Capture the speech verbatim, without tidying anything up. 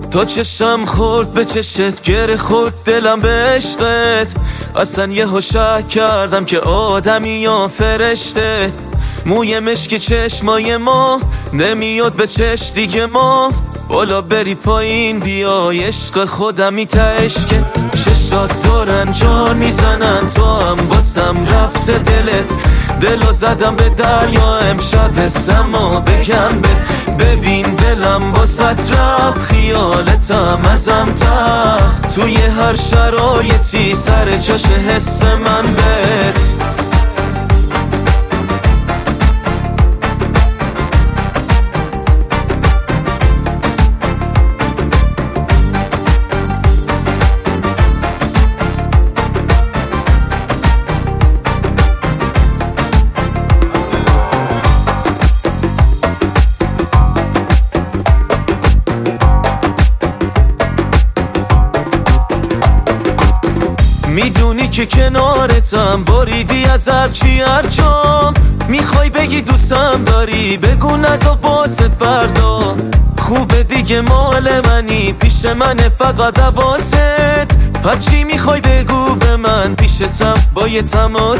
تا چشم خورد به چشت، گره خورد دلم به عشقت. اصلا یه ها شک کردم که آدمی یا فرشته. موی مشکی چشمای ما نمیاد به چش دیگه، ما بالا بری پایین بیای عشق خودمی تهش که چشات دارن جان میزنن. تو هم باسم رفته دلت، دلو زدم به دریا امشب سما بگم به ببین دلم باست رفت، خیالتم ازم تخت. توی هر شرایطی سر جاش حس من بهت. میدونی که کنارتم، باریدی از هرچی هرجام. میخوای بگی دوستم داری، بگو نزا باز فردا. خوبه دیگه مال منی، پیش منه فقط حواست. هرچی میخوای بگو به من، پیشتم با یه تماس.